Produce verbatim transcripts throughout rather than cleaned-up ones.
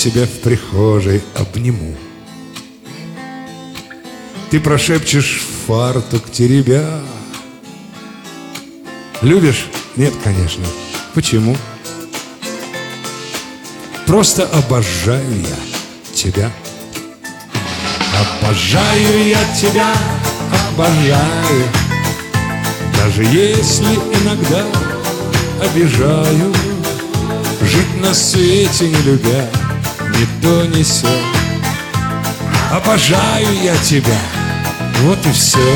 тебя в прихожей обниму. Ты прошепчешь в фартук теребя: любишь? Нет, конечно. Почему? Просто обожаю я тебя. Обожаю я тебя, обожаю, даже если иногда обижаю. Жить на свете не любя, ни то ни сё. Обожаю я тебя, вот и все.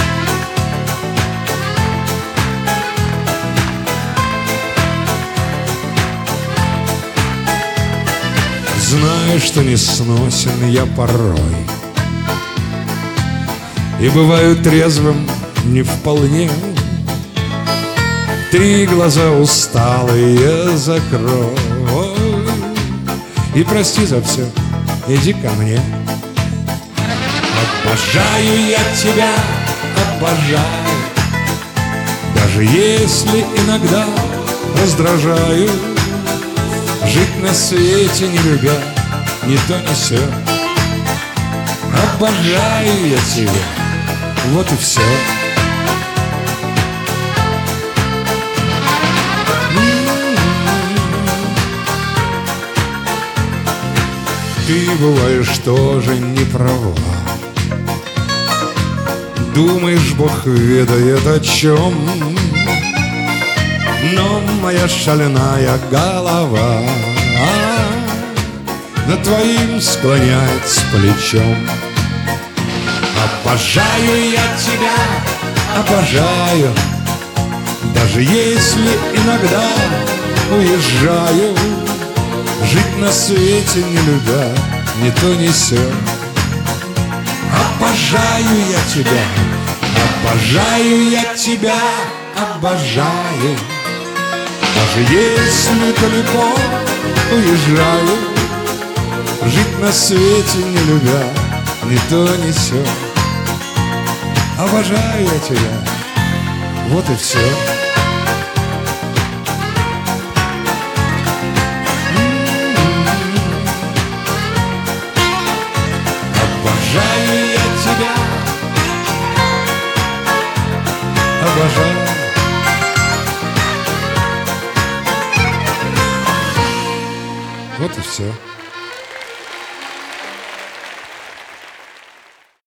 Знаю, что не сносен я порой, и бываю трезвым не вполне. Три глаза усталые закрой, и прости за все, иди ко мне. Обожаю я тебя, обожаю, даже если иногда раздражаю. Жить на свете не любя, ни то ни сё. Обожаю я тебя, вот и все. Ты бываешь тоже не права, думаешь, Бог ведает о чем, но моя шальная голова над твоим склоняется плечом. Обожаю я тебя, обожаю, даже если иногда уезжаю. Жить на свете не любя, ни то ни сё. Обожаю я тебя, обожаю я тебя, обожаю, даже если далеко уезжаю. Жить на свете не любя, ни то ни сё. Обожаю я тебя, вот и все. Обожаю я тебя, обожаю. Вот и все.